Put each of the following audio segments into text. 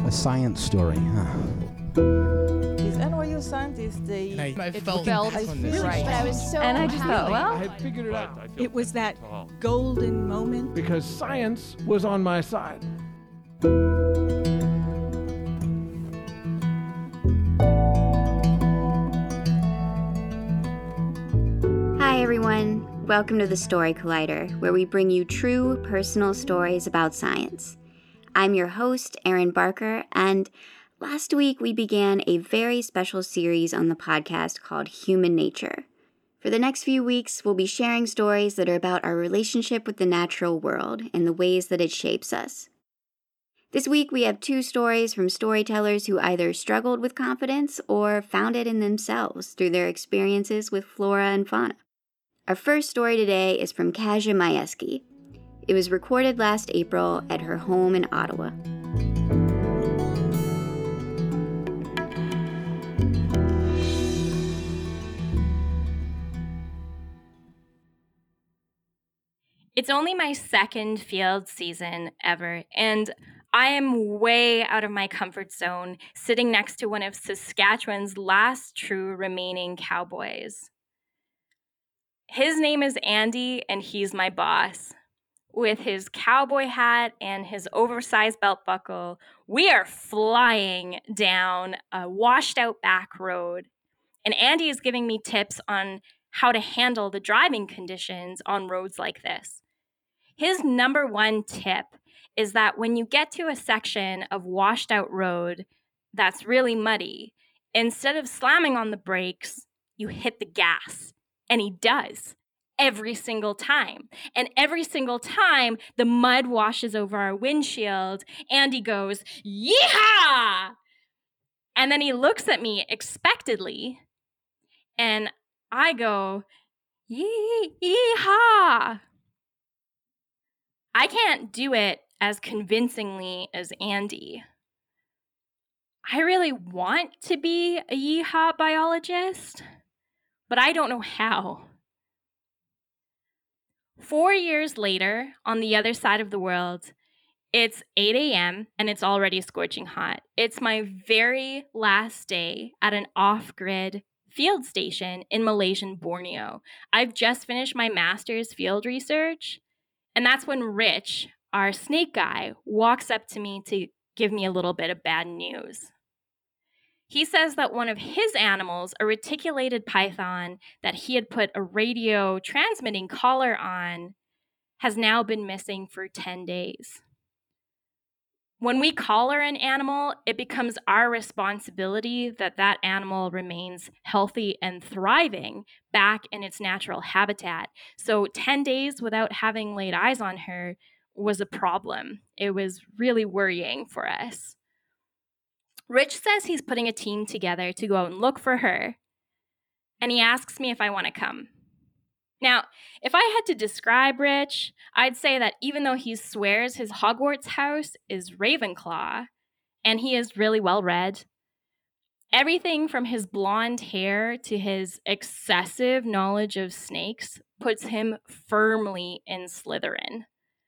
A science story, huh? These NYU scientists, I felt I feel right. But I was so And I just thought, happy. well, I had figured it out it was that golden moment. because science was on my side. Hi, everyone. Welcome to the Story Collider, where we bring you true personal stories about science. I'm your host, Erin Barker, and last week we began a very special series on the podcast called Human Nature. For the next few weeks, we'll be sharing stories that are about our relationship with the natural world and the ways that it shapes us. This week, we have two stories from storytellers who either struggled with confidence or found it in themselves through their experiences with flora and fauna. Our first story today is from Kasia Majewski. It was recorded last April at her home in Ottawa. it's only my second field season ever, and I am way out of my comfort zone sitting next to one of Saskatchewan's last true remaining cowboys. His name is Andy, and he's my boss. With his cowboy hat and his oversized belt buckle, we are flying down a washed-out back road. And Andy is giving me tips on how to handle the driving conditions on roads like this. His number one tip is that when you get to a section of washed-out road that's really muddy, instead of slamming on the brakes, you hit the gas. And he does. Every single time. And every single time the mud washes over our windshield, Andy goes, "Yeehaw!" And then he looks at me expectantly, and I go, "Yeehaw!" I can't do it as convincingly as Andy. I really want to be a yeehaw biologist, but I don't know how. 4 years later, on the other side of the world, it's 8 a.m. and it's already scorching hot. It's my very last day at an off-grid field station in Malaysian Borneo. I've just finished my master's field research, and that's when Rich, our snake guy, walks up to me to give me a little bit of bad news. He says that one of his animals, a reticulated python that he had put a radio transmitting collar on, has now been missing for 10 days. When we collar an animal, it becomes our responsibility that that animal remains healthy and thriving back in its natural habitat. So 10 days without having laid eyes on her was a problem. It was really worrying for us. Rich says he's putting a team together to go out and look for her, and he asks me if I want to come. Now, if I had to describe Rich, I'd say that even though he swears his Hogwarts house is Ravenclaw, and he is really well read, everything from his blonde hair to his excessive knowledge of snakes puts him firmly in Slytherin.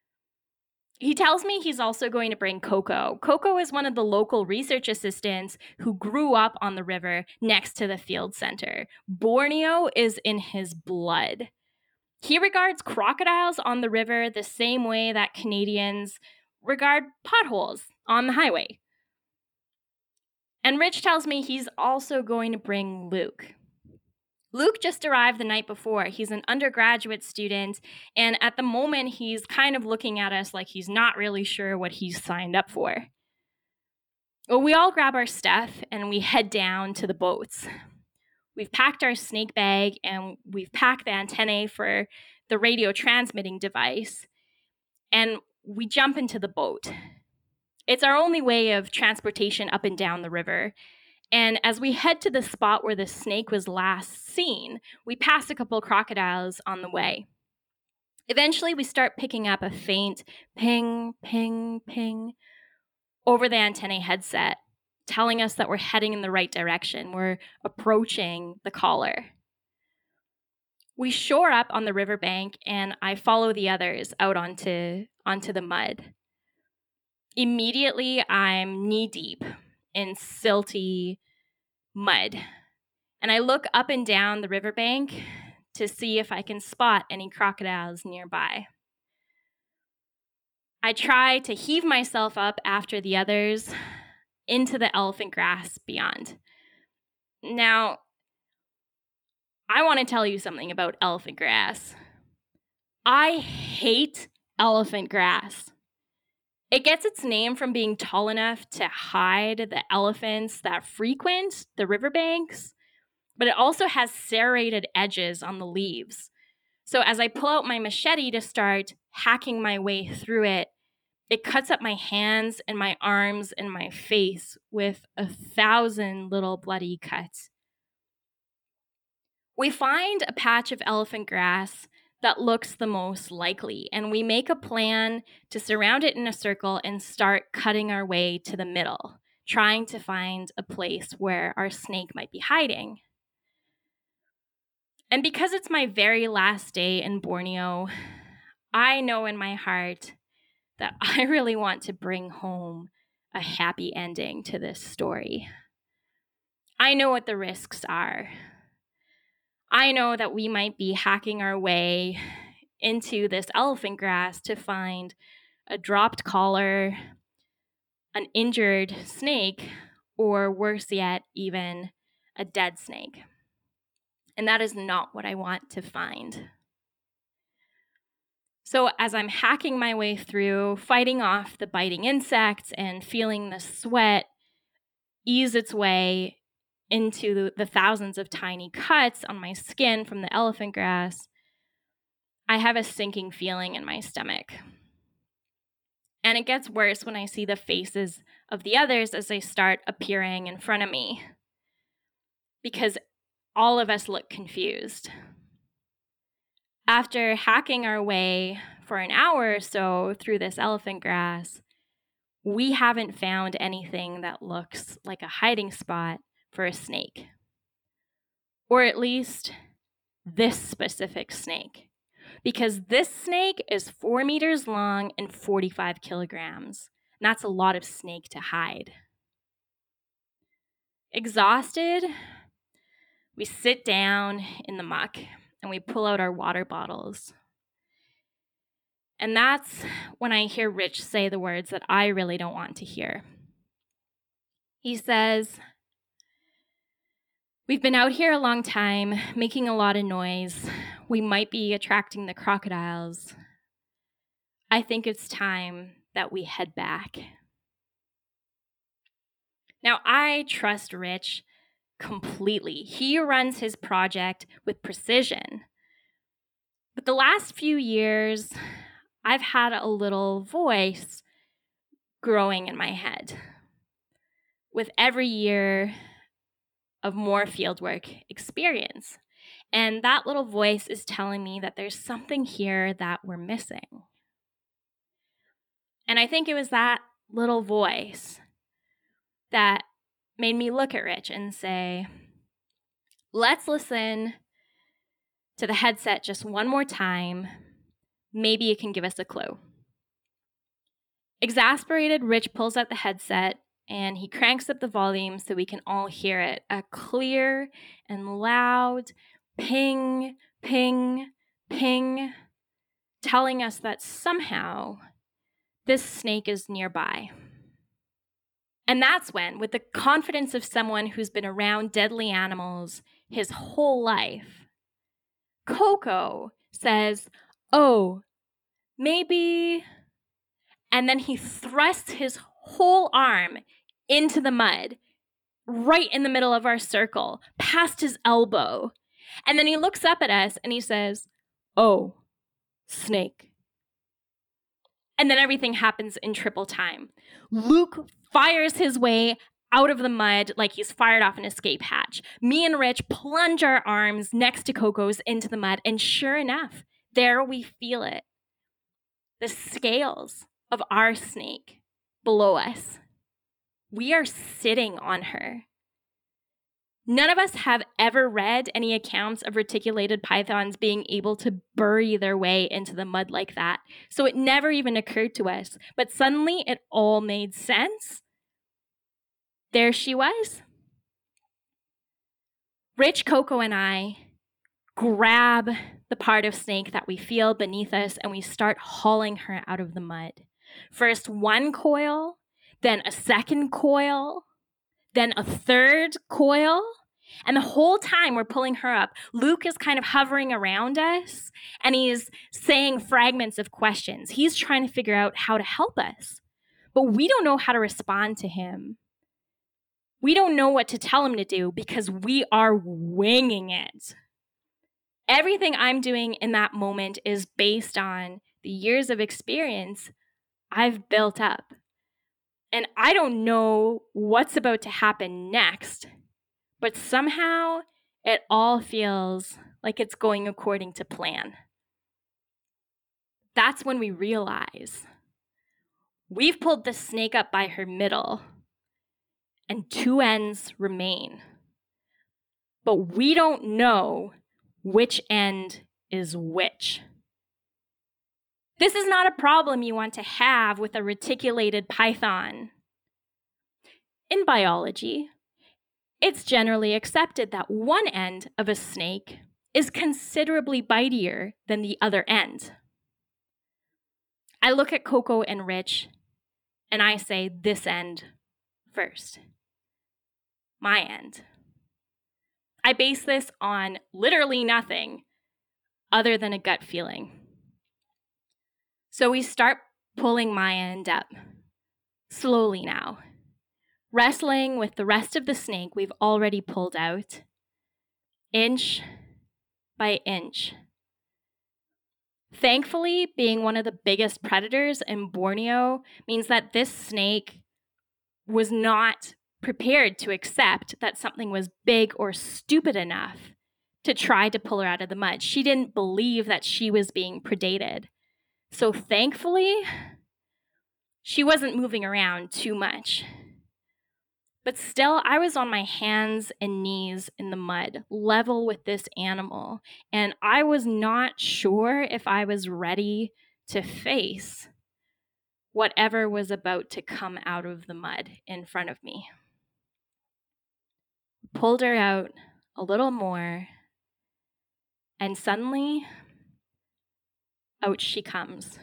He tells me he's also going to bring Coco. Coco is one of the local research assistants who grew up on the river next to the field center. Borneo is in his blood. He regards crocodiles on the river the same way that Canadians regard potholes on the highway. And Rich tells me he's also going to bring Luke. Luke just arrived the night before. He's an undergraduate student, and at the moment, he's kind of looking at us like he's not really sure what he's signed up for. Well, we all grab our stuff, and we head down to the boats. We've packed our snake bag, and we've packed the antennae for the radio transmitting device, and we jump into the boat. It's our only way of transportation up and down the river. And as we head to the spot where the snake was last seen, we pass a couple crocodiles on the way. Eventually, we start picking up a faint ping, ping, ping over the antennae headset, telling us that we're heading in the right direction. We're approaching the collar. We shore up on the riverbank, and I follow the others out onto the mud. Immediately, I'm knee deep in silty mud. And I look up and down the riverbank to see if I can spot any crocodiles nearby. I try to heave myself up after the others into the elephant grass beyond. Now, I want to tell you something about elephant grass. I hate elephant grass. It gets its name from being tall enough to hide the elephants that frequent the riverbanks, but it also has serrated edges on the leaves. So as I pull out my machete to start hacking my way through it, it cuts up my hands and my arms and my face with 1,000 little bloody cuts. We find a patch of elephant grass that looks the most likely, and we make a plan to surround it in a circle and start cutting our way to the middle, trying to find a place where our snake might be hiding. And because it's my very last day in Borneo, I know in my heart that I really want to bring home a happy ending to this story. I know what the risks are. I know that we might be hacking our way into this elephant grass to find a dropped collar, an injured snake, or worse yet, even a dead snake. And that is not what I want to find. So as I'm hacking my way through, fighting off the biting insects and feeling the sweat ease its way into the thousands of tiny cuts on my skin from the elephant grass, I have a sinking feeling in my stomach. And it gets worse when I see the faces of the others as they start appearing in front of me, because all of us look confused. After hacking our way for an hour or so through this elephant grass, we haven't found anything that looks like a hiding spot for a snake. Or at least this specific snake. Because this snake is 4 meters long and 45 kilograms. And that's a lot of snake to hide. Exhausted, we sit down in the muck and we pull out our water bottles. And that's when I hear Rich say the words that I really don't want to hear. He says, "We've been out here a long time, making a lot of noise. We might be attracting the crocodiles. I think it's time that we head back." Now, I trust Rich completely. He runs his project with precision. But the last few years, I've had a little voice growing in my head. With every year of more fieldwork experience. And that little voice is telling me that there's something here that we're missing. And I think it was that little voice that made me look at Rich and say, let's listen to the headset just one more time. Maybe it can give us a clue. Exasperated, Rich pulls out the headset and he cranks up the volume so we can all hear it. A clear and loud ping, ping, ping, telling us that somehow this snake is nearby. And that's when, with the confidence of someone who's been around deadly animals his whole life, Coco says, "Oh, maybe..." And then he thrusts his whole arm into the mud, right in the middle of our circle, past his elbow. And then he looks up at us and he says, "Oh, snake." And then everything happens in triple time. Luke fires his way out of the mud like he's fired off an escape hatch. Me and Rich plunge our arms next to Coco's into the mud, and sure enough, there we feel it. The scales of our snake below us. We are sitting on her. None of us have ever read any accounts of reticulated pythons being able to bury their way into the mud like that. So it never even occurred to us. But suddenly it all made sense. There she was. Rich, Coco, and I grab the part of snake that we feel beneath us and we start hauling her out of the mud. First one coil, then a second coil, then a third coil. And the whole time we're pulling her up, Luke is kind of hovering around us and he's saying fragments of questions. He's trying to figure out how to help us, but we don't know how to respond to him. We don't know what to tell him to do because we are winging it. Everything I'm doing in that moment is based on the years of experience I've built up. And I don't know what's about to happen next, but somehow it all feels like it's going according to plan. That's when we realize we've pulled the snake up by her middle and two ends remain. But we don't know which end is which. This is not a problem you want to have with a reticulated python. In biology, it's generally accepted that one end of a snake is considerably bitier than the other end. I look at Coco and Rich, and I say this end first. My end. I base this on literally nothing other than a gut feeling. So we start pulling my end up, slowly now, wrestling with the rest of the snake we've already pulled out, inch by inch. Thankfully, being one of the biggest predators in Borneo means that this snake was not prepared to accept that something was big or stupid enough to try to pull her out of the mud. She didn't believe that she was being predated. So thankfully, she wasn't moving around too much. But still, I was on my hands and knees in the mud, level with this animal, and I was not sure if I was ready to face whatever was about to come out of the mud in front of me. Pulled her out a little more, and suddenly, out she comes.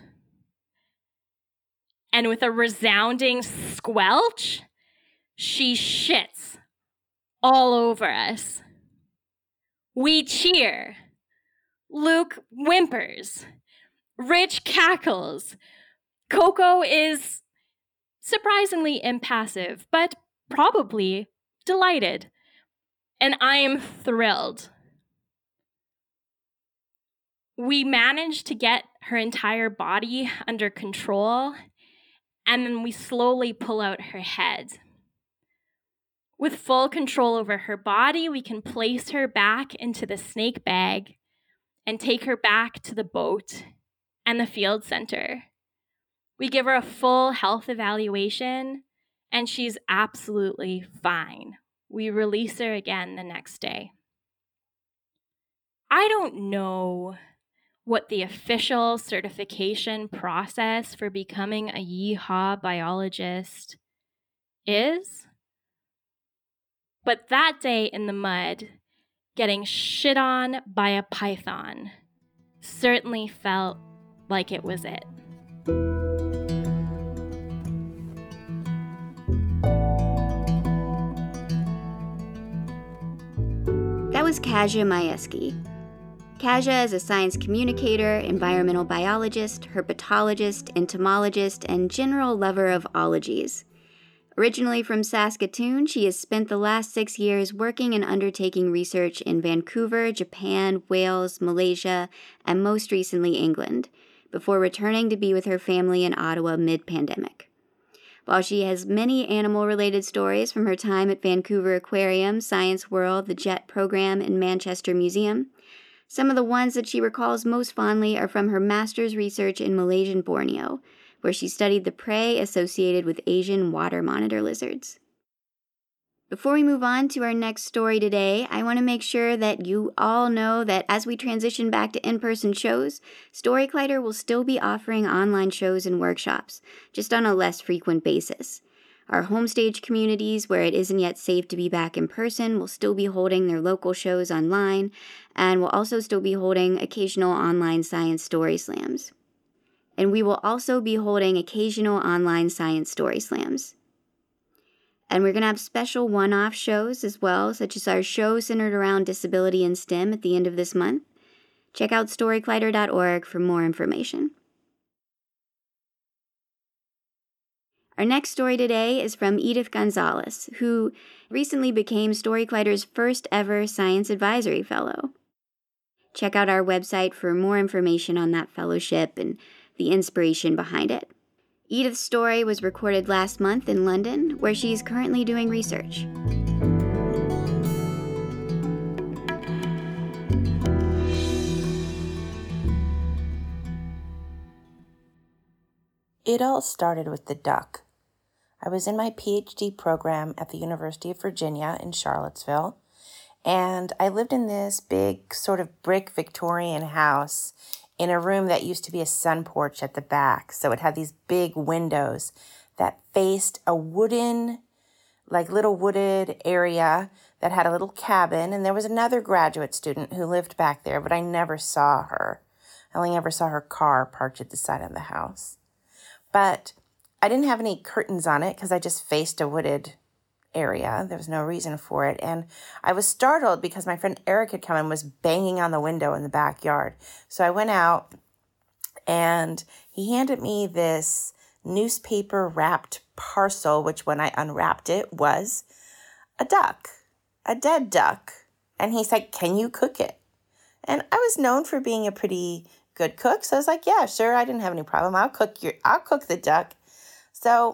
And with a resounding squelch, she shits all over us. We cheer. Luke whimpers. Rich cackles. Coco is surprisingly impassive, but probably delighted. And I am thrilled. We managed to get her entire body under control, and then we slowly pull out her head. With full control over her body, we can place her back into the snake bag and take her back to the boat and the field center. We give her a full health evaluation, and she's absolutely fine. We release her again the next day. I don't know what the official certification process for becoming a yeehaw biologist is, but that day in the mud, getting shit on by a python certainly felt like it was it. That was Kasia Majewski. Kasia is a science communicator, environmental biologist, herpetologist, entomologist, and general lover of ologies. Originally from Saskatoon, she has spent the last 6 years working and undertaking research in Vancouver, Japan, Wales, Malaysia, and most recently England, before returning to be with her family in Ottawa mid-pandemic. While she has many animal-related stories from her time at Vancouver Aquarium, Science World, the JET program, and Manchester Museum, some of the ones that she recalls most fondly are from her master's research in Malaysian Borneo, where she studied the prey associated with Asian water monitor lizards. Before we move on to our next story today, I want to make sure that you all know that as we transition back to in-person shows, Story Collider will still be offering online shows and workshops, just on a less frequent basis. Our homestage communities, where it isn't yet safe to be back in person, will still be holding their local shows online, and will also still be holding occasional online science story slams. And we will also be holding occasional online science story slams. And we're going to have special one-off shows as well, such as our show centered around disability and STEM at the end of this month. Check out storycollider.org for more information. Our next story today is from Edith Gonzalez, who recently became Story Collider's first ever Science Advisory Fellow. Check out our website for more information on that fellowship and the inspiration behind it. Edith's story was recorded last month in London, where she's currently doing research. It all started with the duck. I was in my PhD program at the University of Virginia in Charlottesville, and I lived in this big sort of brick Victorian house in a room that used to be a sun porch at the back. So it had these big windows that faced a wooden, like little wooded area that had a little cabin. And there was another graduate student who lived back there, but I never saw her. I only ever saw her car parked at the side of the house. But I didn't have any curtains on it because I just faced a wooded area. There was no reason for it. And I was startled because my friend Eric had come and was banging on the window in the backyard. So I went out and he handed me this newspaper wrapped parcel, which when I unwrapped it was a duck, a dead duck. And he's like, "Can you cook it?" And I was known for being a pretty good cook. So I was like, "Yeah, sure. I didn't have any problem. I'll cook the duck." So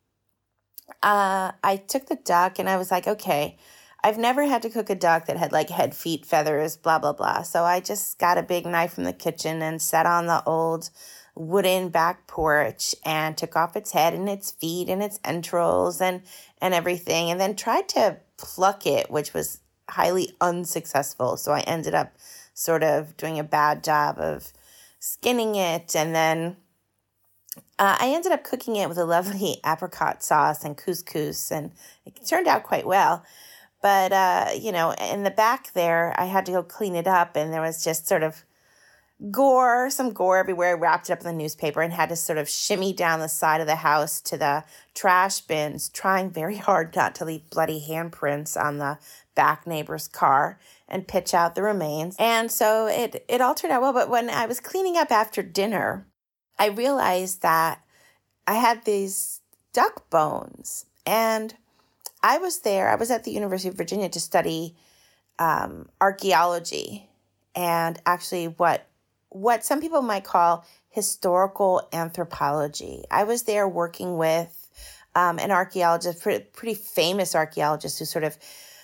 I took the duck and I was like, okay, I've never had to cook a duck that had like head, feet, feathers, blah, blah, blah. So I just got a big knife from the kitchen and sat on the old wooden back porch and took off its head and its feet and its entrails and everything, and then tried to pluck it, which was highly unsuccessful. So I ended up sort of doing a bad job of skinning it, and then I ended up cooking it with a lovely apricot sauce and couscous, and it turned out quite well. But, in the back there, I had to go clean it up, and there was just sort of some gore everywhere. I wrapped it up in the newspaper and had to sort of shimmy down the side of the house to the trash bins, trying very hard not to leave bloody handprints on the back neighbor's car, and pitch out the remains. And so it all turned out well. But when I was cleaning up after dinner, I realized that I had these duck bones, and I was at the University of Virginia to study archaeology, and actually what some people might call historical anthropology. I was there working with an archaeologist, pretty famous archaeologist, who sort of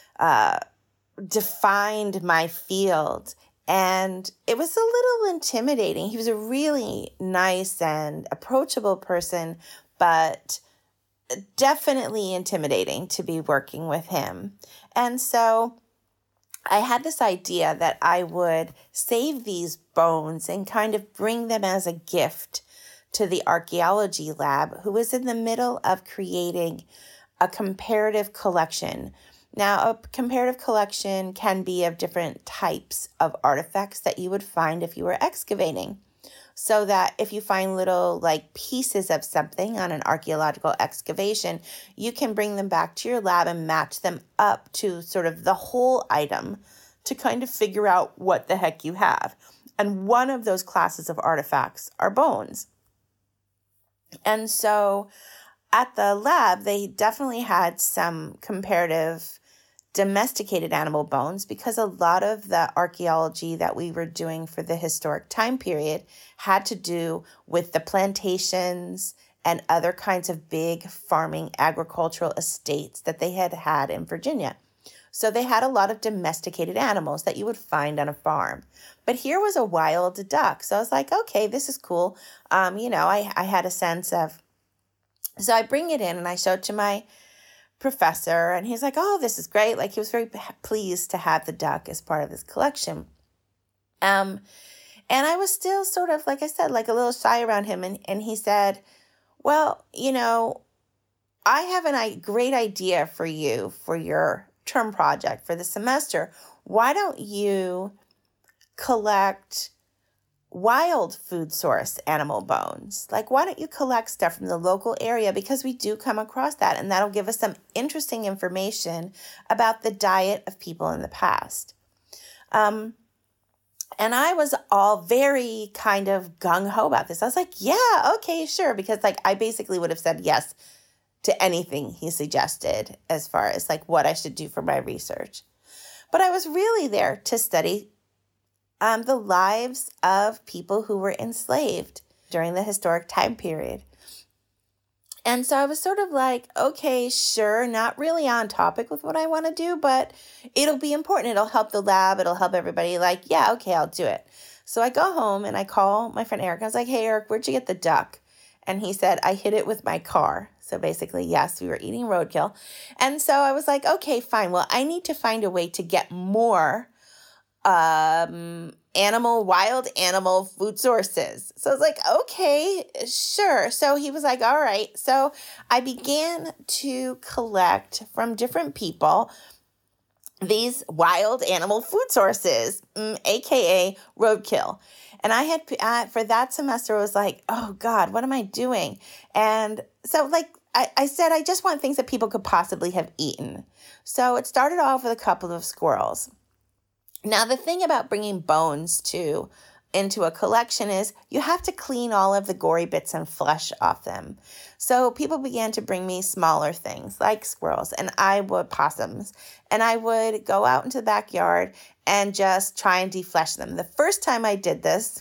defined my field. And it was a little intimidating. He was a really nice and approachable person, but definitely intimidating to be working with him. And so I had this idea that I would save these bones and kind of bring them as a gift to the archaeology lab, who was in the middle of creating a comparative collection. Now, a comparative collection can be of different types of artifacts that you would find if you were excavating. So that if you find little pieces of something on an archaeological excavation, you can bring them back to your lab and match them up to sort of the whole item to kind of figure out what the heck you have. And one of those classes of artifacts are bones. And so at the lab, they definitely had some comparative domesticated animal bones, because a lot of the archaeology that we were doing for the historic time period had to do with the plantations and other kinds of big farming agricultural estates that they had in Virginia. So they had a lot of domesticated animals that you would find on a farm. But here was a wild duck. So I was like, okay, this is cool. I had a sense of, so I bring it in and I show it to my professor, and he's like, oh, this is great. Like, he was very pleased to have the duck as part of his collection. And I was still sort of, like I said, like a little shy around him. And he said, well, I have a great idea for you for your term project for the semester. Why don't you collect wild food source animal bones? Like, why don't you collect stuff from the local area? Because we do come across that, and that'll give us some interesting information about the diet of people in the past. And I was all very kind of gung-ho about this. I was like, yeah, okay, sure. Because like I basically would have said yes to anything he suggested as far as like what I should do for my research. But I was really there to study the lives of people who were enslaved during the historic time period. And so I was sort of like, okay, sure, not really on topic with what I want to do, but it'll be important. It'll help the lab. It'll help everybody. Like, yeah, okay, I'll do it. So I go home and I call my friend Eric. I was like, hey, Eric, where'd you get the duck? And he said, I hit it with my car. So basically, yes, we were eating roadkill. And so I was like, okay, fine. Well, I need to find a way to get more wild animal food sources. So I was like, okay, sure. So he was like, all right. So I began to collect from different people these wild animal food sources, AKA roadkill. And I had, for that semester, I was like, oh God, what am I doing? And so like, I said, I just want things that people could possibly have eaten. So it started off with a couple of squirrels. Now, the thing about bringing bones into a collection is you have to clean all of the gory bits and flesh off them. So people began to bring me smaller things like squirrels and possums. And I would go out into the backyard and just try and deflesh them. The first time I did this,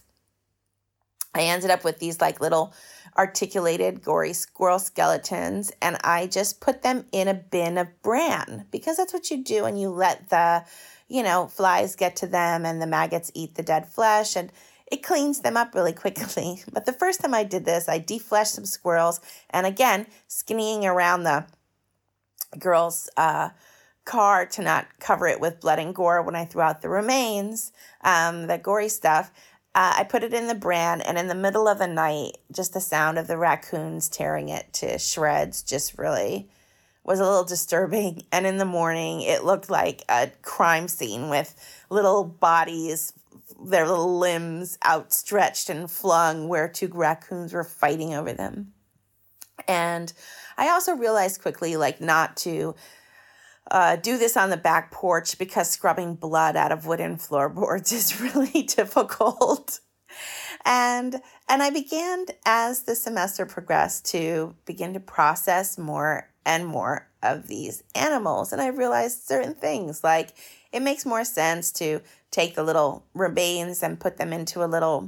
I ended up with these like little articulated gory squirrel skeletons, and I just put them in a bin of bran because that's what you do, and you let the flies get to them and the maggots eat the dead flesh, and it cleans them up really quickly. But the first time I did this, I defleshed some squirrels, and again, skinnying around the girl's car to not cover it with blood and gore when I threw out the remains, the gory stuff. I put it in the bran, and in the middle of the night, just the sound of the raccoons tearing it to shreds just really was a little disturbing. And in the morning, it looked like a crime scene with little bodies, their little limbs outstretched and flung where two raccoons were fighting over them. And I also realized quickly, like, not to do this on the back porch because scrubbing blood out of wooden floorboards is really difficult. And I began, as the semester progressed, to begin to process more and more of these animals. And I realized certain things, like it makes more sense to take the little remains and put them into a little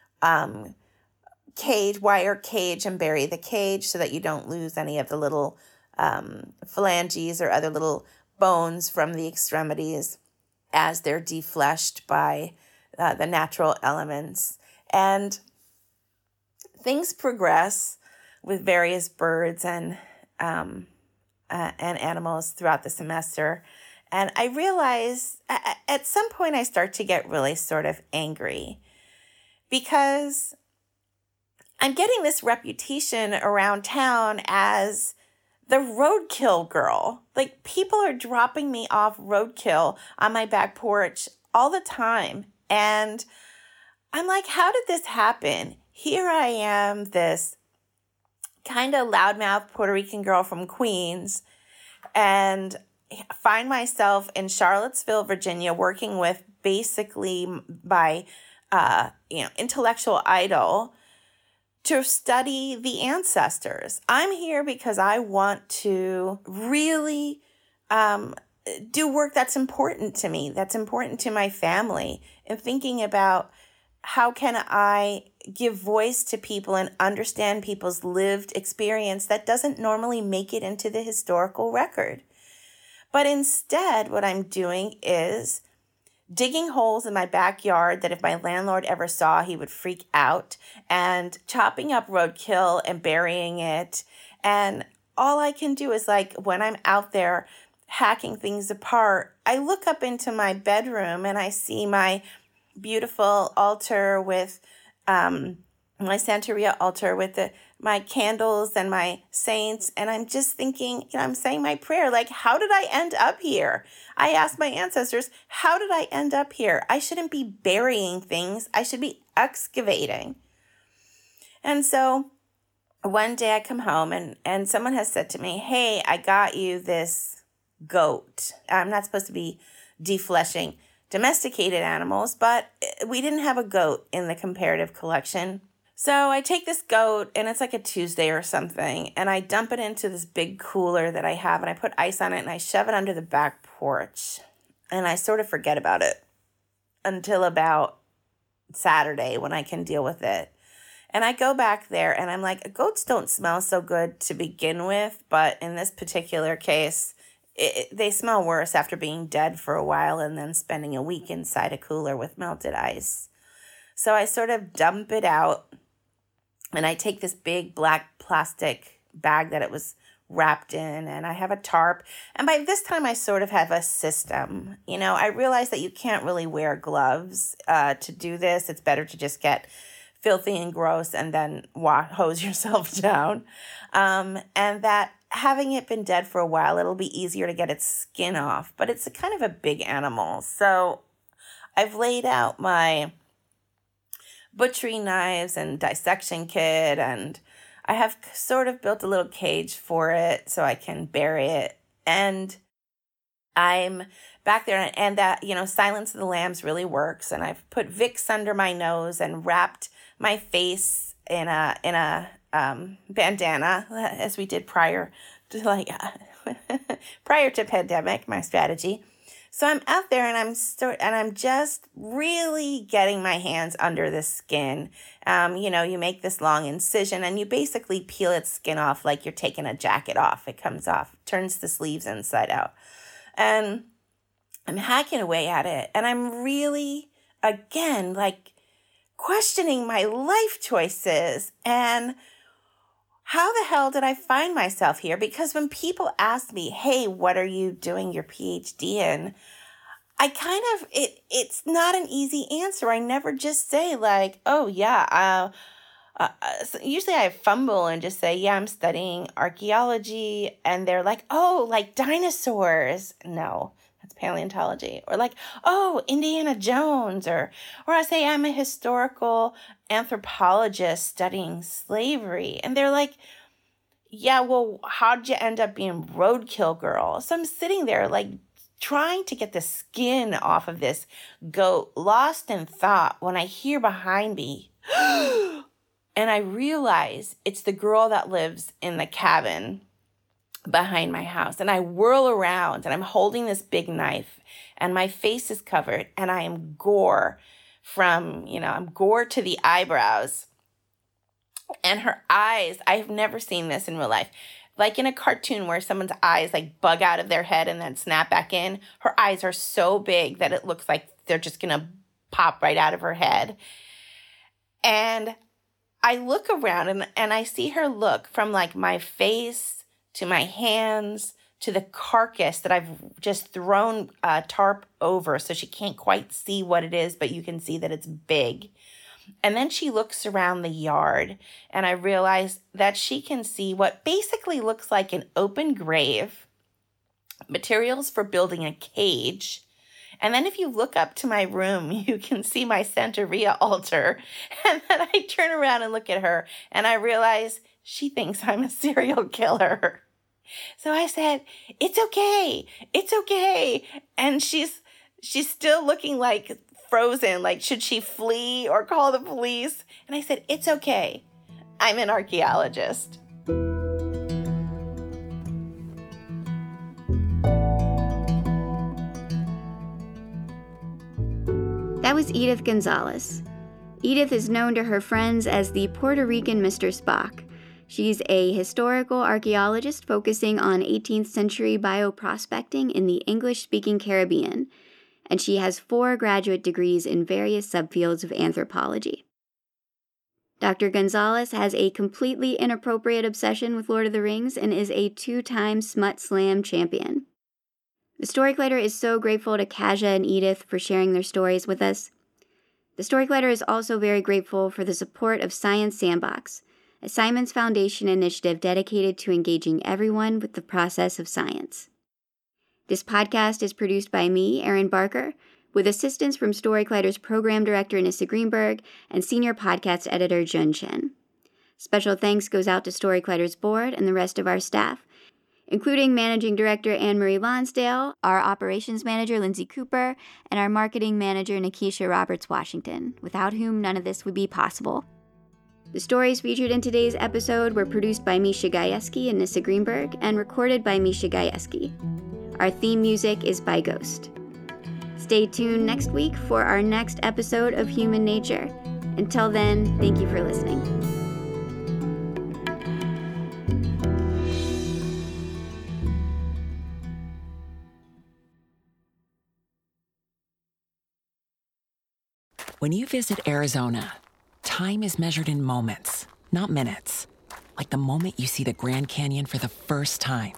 wire cage, and bury the cage so that you don't lose any of the little phalanges or other little bones from the extremities as they're defleshed by the natural elements. And things progress with various birds and animals throughout the semester. And I realize at some point I start to get really sort of angry because I'm getting this reputation around town as the roadkill girl. Like, people are dropping me off roadkill on my back porch all the time. And I'm like, how did this happen? Here I am, this kind of loudmouth Puerto Rican girl from Queens, and find myself in Charlottesville, Virginia, working with basically my, intellectual idol to study the ancestors. I'm here because I want to really do work that's important to me, that's important to my family, and thinking about how can I give voice to people and understand people's lived experience that doesn't normally make it into the historical record. But instead, what I'm doing is digging holes in my backyard that if my landlord ever saw, he would freak out, and chopping up roadkill and burying it. And all I can do is like when I'm out there hacking things apart, I look up into my bedroom and I see my beautiful altar with my Santeria altar with my candles and my saints. And I'm just thinking, I'm saying my prayer, like, how did I end up here? I asked my ancestors, how did I end up here? I shouldn't be burying things. I should be excavating. And so one day I come home and someone has said to me, hey, I got you this goat. I'm not supposed to be defleshing domesticated animals, but we didn't have a goat in the comparative collection. So I take this goat, and it's like a Tuesday or something, and I dump it into this big cooler that I have, and I put ice on it, and I shove it under the back porch. And I sort of forget about it until about Saturday when I can deal with it. And I go back there, and I'm like, goats don't smell so good to begin with, but in this particular case, they smell worse after being dead for a while and then spending a week inside a cooler with melted ice. So I sort of dump it out, and I take this big black plastic bag that it was wrapped in, and I have a tarp. And by this time, I sort of have a system. I realize that you can't really wear gloves to do this. It's better to just get filthy and gross and then hose yourself down. And that having it been dead for a while, it'll be easier to get its skin off. But it's a kind of a big animal. So I've laid out my butchery knives and dissection kit, and I have sort of built a little cage for it so I can bury it. And I'm back there, and that, Silence of the Lambs really works. And I've put Vicks under my nose and wrapped my face in a bandana, as we did prior to pandemic, my strategy. So I'm out there, and I'm just really getting my hands under the skin. You make this long incision, and you basically peel its skin off like you're taking a jacket off. It comes off, turns the sleeves inside out. And I'm hacking away at it, and I'm really, again, like questioning my life choices and how the hell did I find myself here? Because when people ask me, hey, what are you doing your PhD in? I kind of, it's not an easy answer. I never just say like, oh yeah, usually I fumble and just say, yeah, I'm studying archaeology. And they're like, oh, like dinosaurs. No, that's paleontology. Or like, oh, Indiana Jones. Or I say I'm a historical anthropologist studying slavery. And they're like, yeah, well, how'd you end up being Roadkill Girl? So I'm sitting there like trying to get the skin off of this goat, lost in thought, when I hear behind me, and I realize it's the girl that lives in the cabin behind my house. And I whirl around, and I'm holding this big knife, and my face is covered, and I am gore I'm gore to the eyebrows. And her eyes, I've never seen this in real life. Like in a cartoon where someone's eyes like bug out of their head and then snap back in. Her eyes are so big that it looks like they're just going to pop right out of her head. And I look around and I see her look from like my face to my hands to the carcass that I've just thrown a tarp over so she can't quite see what it is, but you can see that it's big. And then she looks around the yard, and I realize that she can see what basically looks like an open grave, materials for building a cage. And then if you look up to my room, you can see my Santeria altar. And then I turn around and look at her, and I realize she thinks I'm a serial killer. So I said, it's okay. It's okay. And she's still looking like frozen, like should she flee or call the police? And I said, it's okay. I'm an archaeologist. That was Edith Gonzalez. Edith is known to her friends as the Puerto Rican Mr. Spock. She's a historical archaeologist focusing on 18th century bioprospecting in the English-speaking Caribbean, and she has 4 graduate degrees in various subfields of anthropology. Dr. Gonzalez has a completely inappropriate obsession with Lord of the Rings and is a 2-time Smut Slam champion. The Story Collider is so grateful to Kaja and Edith for sharing their stories with us. The Story Collider is also very grateful for the support of Science Sandbox, a Simons Foundation initiative dedicated to engaging everyone with the process of science. This podcast is produced by me, Erin Barker, with assistance from Story Collider's program director, Nissa Greenberg, and senior podcast editor, Jun Chen. Special thanks goes out to Story Collider's board and the rest of our staff, including managing director Anne-Marie Lonsdale, our operations manager, Lindsay Cooper, and our marketing manager, Nikisha Roberts-Washington, without whom none of this would be possible. The stories featured in today's episode were produced by Misha Gajewski and Nissa Greenberg and recorded by Misha Gajewski. Our theme music is by Ghost. Stay tuned next week for our next episode of Human Nature. Until then, thank you for listening. When you visit Arizona, time is measured in moments, not minutes. Like the moment you see the Grand Canyon for the first time.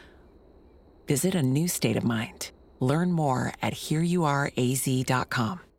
Visit a new state of mind. Learn more at hereyouareaz.com.